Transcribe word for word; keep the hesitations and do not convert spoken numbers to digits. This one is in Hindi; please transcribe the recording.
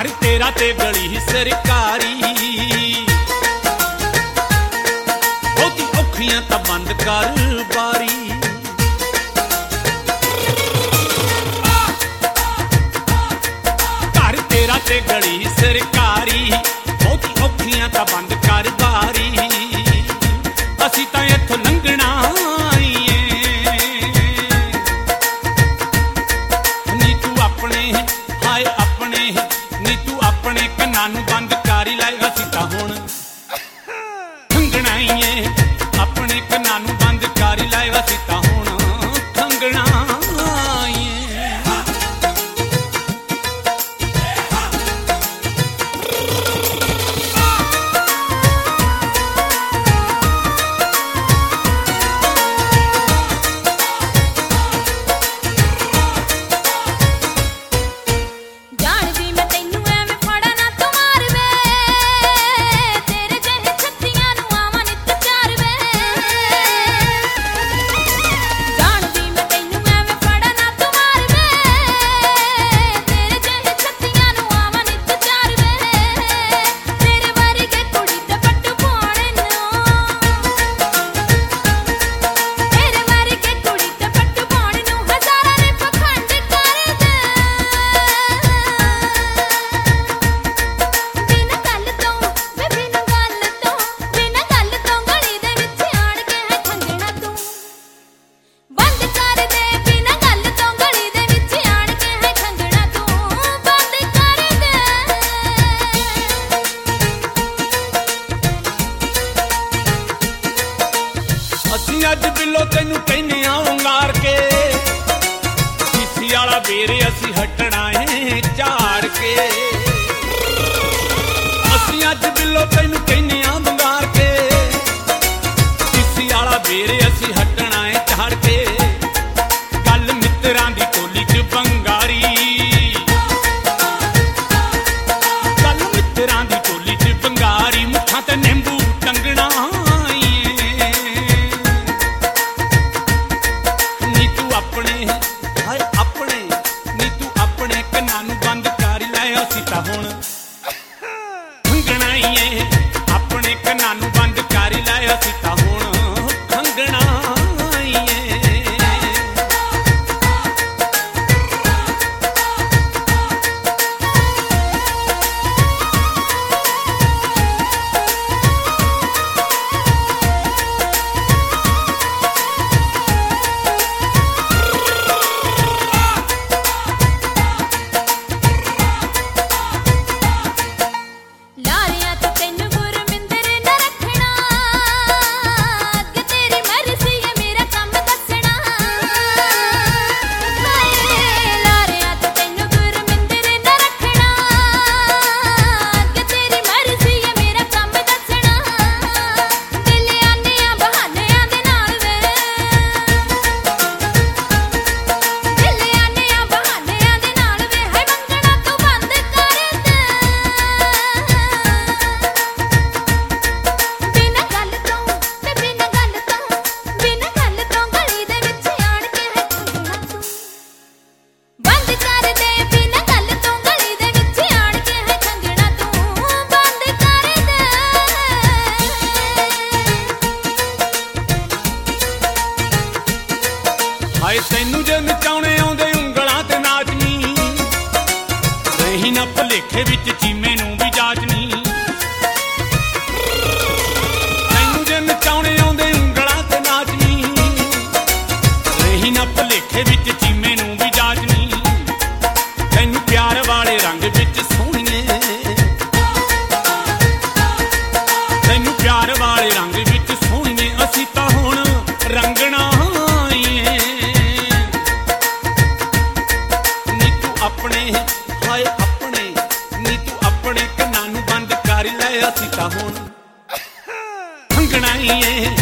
घर तेरा ते गली सरकारी बहुती औखियां तां बंद कर बारी घर तेरा ते गली सरकारी बहुती औखियां तां बंद कर बारी असीं तां इत्थों लंघना नी तू अपने हाय अपने नी तू अपने कन्नां नूं बंद कर लै असीं तां हुण लंघना ही है अपने कन्नां नूं बंद कर लै असीं तां हुण लंघना ही है। अज बिलो तेनू कहने उंगार के सीसी वाला बेरे असी हटना है झाड़ के असी अज बिलो तेनू कहने उंगार के सीसी वाला बेरे असी हटना है झाड़ के गल मित्रां दी टोली च बंगारी गल मित्रां दी टोली च बंगारी मुखां ते नींबू टंगना अपने हाय अपने नी तू अपने कन्नां नूं बंद कर लै असीं तां हुण खंघना ही है अपने कन्नां नूं बंद कर लै असीं तां हुण खंघना ही है। हाय तैनू जे नचाउणे आउंदे ਉਂਗਲਾਂ ते नाचनी रही ना भुलेखे विच चीमे नूं भी जाचनी तैनू जे नचाउणे आउंदे ਉਂਗਲਾਂ ते नाचनी रही ना भुलेखे विच चीमे नूं भी जाचनी तैनू प्यार वाले रंग विच सोहणीए तैनू प्यार वाले रंग विच सोहणीए असीं तां हुण रंगना अपने हाय अपने नी तू अपने कन्नां नूं बंद कर लै असीं तां हुण खंघना ही है।